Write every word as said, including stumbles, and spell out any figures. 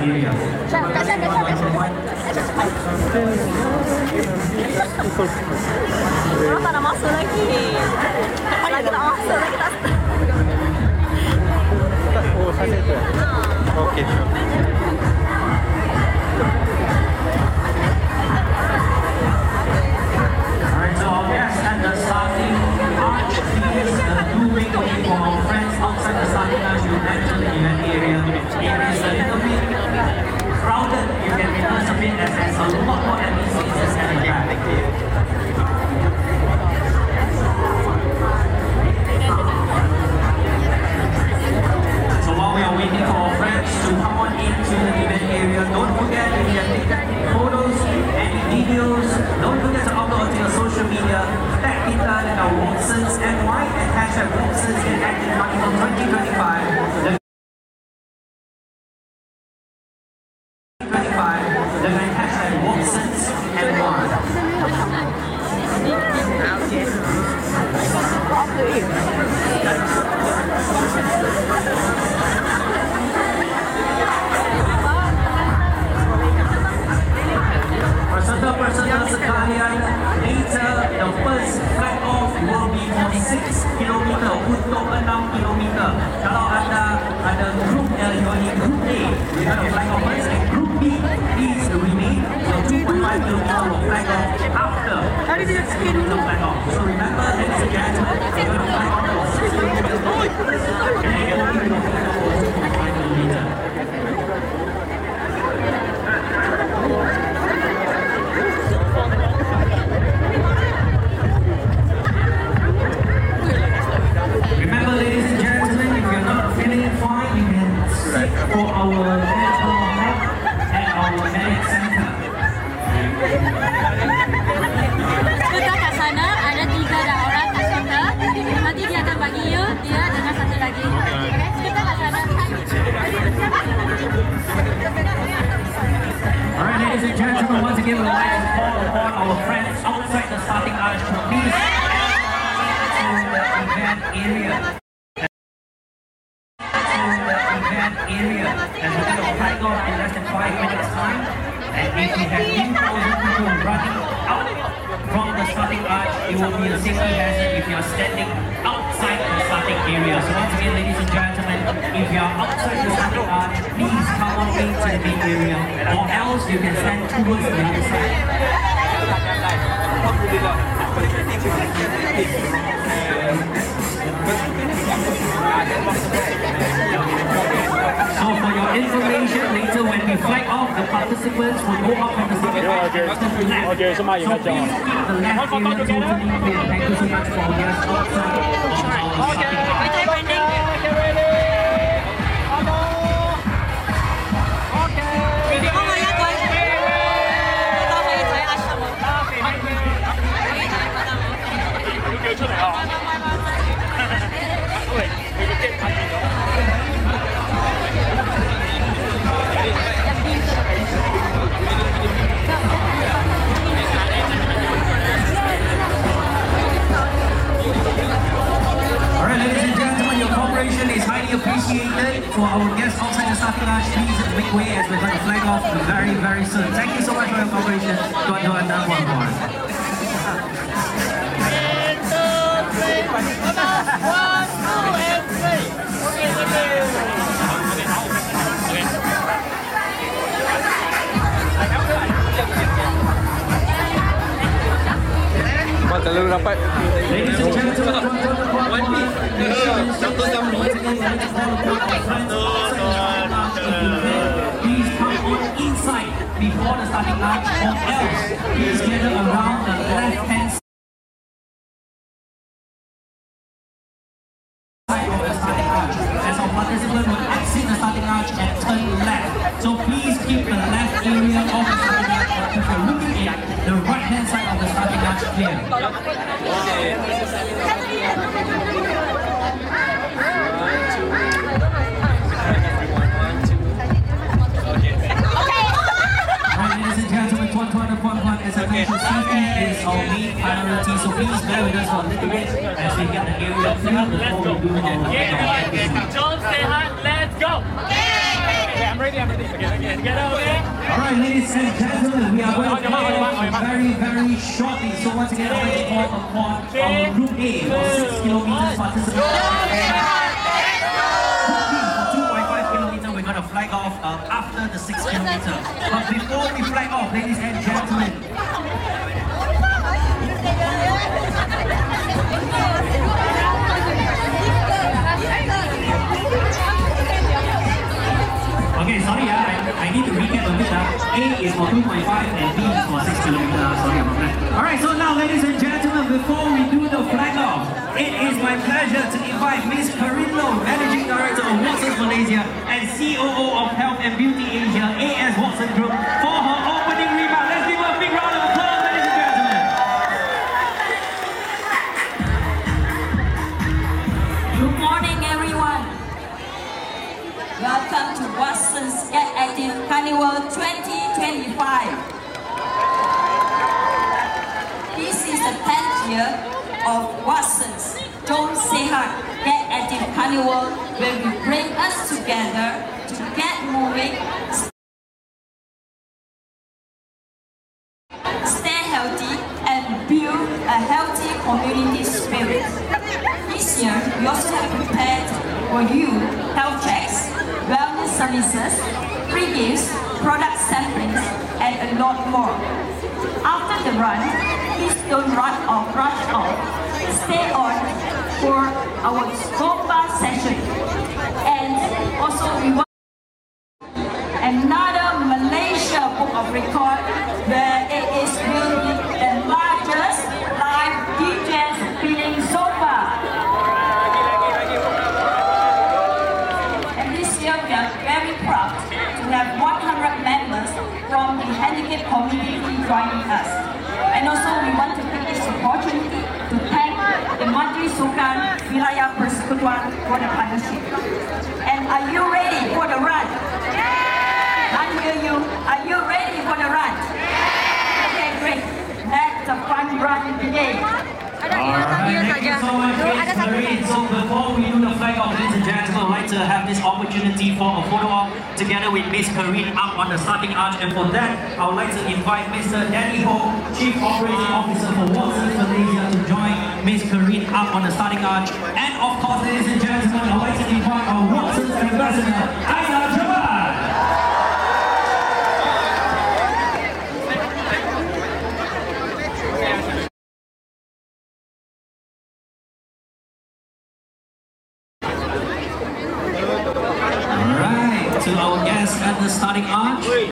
area. Orang tak nak masuk lagi. Lagi tak masuk lagi tak start. Oh, sana tu. Okey. Alright, so our guests at the starting arch, please uh, do make a way for our friends outside the starting arch to enter the event area. It is a little bit crowded. You can reverse a bit as there's a lot more M E Cs just at the back. So while we are waiting for our friends to come on into the event area, don't forget if you have taken any photos, any videos, don't forget to upload to your social media, tag kita dan our Watsons N Y and hashtag Watsons in Active Carnival twenty twenty-five. The twenty-five dengan hashtag Watsons N Y. Peserta-peserta sekalian, later the first flag off will be for six kilometer untuk enam kilometer. Kalau anda ada group L, you are in group A, you have a flag off first, and group B is remain for two point five kilometer will flag off after six kilometer flag off. So remember, ladies and gentlemen, you're going to flag off for six kilometers and you're going to flag off for two point five kilometer. Remember, ladies and gentlemen, if you're not feeling fine, you can seek for our mental health at our medic center. Dekat kat sana ada tiga dah orang kat sana. Nanti dia akan bagi you, dia dengan satu lagi. Kita kat sana. Alright, ladies and gentlemen, once again, we'd like to call upon our friends outside the starting arch to please enter the event area. Event area, and we're going to flag off in less than five minutes time. And if we have two thousand people running out from the starting arch, it will be a safety hazard if you are standing outside the starting area. So once again, ladies and gentlemen, if you are outside the starting arch, please come on into the main area, or else you can stand towards the other side. So for your information, later when we flag off, the participants will go up from the starting arch and turn to the left. Okay, so please keep the left area totally clear. Thank you so much for our guests outside of our starting arch. Alright, ladies and gentlemen, your cooperation is highly appreciated. For our guests outside the starting arch, please make way as we're going to flag off very, very soon. Thank you so much for your cooperation. Tuan-tuan dan puan-puan. Mak terlalu rapat. Ladies and gentlemen, one minute. Please come on inside before the starting arch, or else please gather around the left-hand side of the starting arch. As our participants will exit the starting arch and turn left. So please keep the left area of the starting arch, or if you're looking in, the right-hand side of the starting arch clear. Safety is our main priority, so please bear with us for a little bit as we get the area clear before we do our Don't say hi, let's go! ready, I'm ready. Okay, okay, together, okay? Alright, ladies and gentlemen, we are going to play off very, very shortly. So once again, I'd like to call upon our Group A for six kilometers participants. For two point five kilometers, we're going to flag off uh, after the six kilometers. But before we flag off, ladies and gentlemen, okay, sorry, uh, I, I need to recap a bit. Uh. A is for two point five and B is for six kilometers. Sorry about that. Alright, so now, ladies and gentlemen, before we do the flag off, it is my pleasure to invite Miss Corinne Low, Managing Director of Watsons Malaysia and C O O of Health and Beauty Asia, A S Watson Group, for her opening remark. Let's give her a big round of applause, ladies and gentlemen. Good morning, everyone. Welcome to Watsons Get Active Carnival twenty twenty-five. This is the tenth year of Watsons Don't Sehat Get Active Carnival, where we bring us together to get moving, stay healthy, and build a healthy community spirit. This year, we also have prepared for you health checks, wellness services, free gifts, product samplings, and a lot more. After the run, please don't run or rush off. Stay on for our Zumba session. And also we want another Malaysia Book of Record, where it is will be the largest live D Js spinning Zumba. We are very proud to have one hundred members from the handicapped community joining us. And also we want to take this opportunity to thank the Majlis Sukan Wilayah Persekutuan for the partnership. And are you ready for the run? I hear you. Are you ready for the run? Okay, great. Let the fun run begin. Alright, thank you so much, Miss Corinne. So before we do the flag off, ladies and gentlemen, I'd like to have this opportunity for a photo op together with Miss Corinne up on the starting arch. And for that, I would like to invite Mister Danny Ho, Chief Operating Officer for Watsons Malaysia, to join Miss Corinne up on the starting arch. And of course, ladies and gentlemen, I'd like to invite our Watsons Ambassador, Aina Jabbar. To our guests at the starting arch.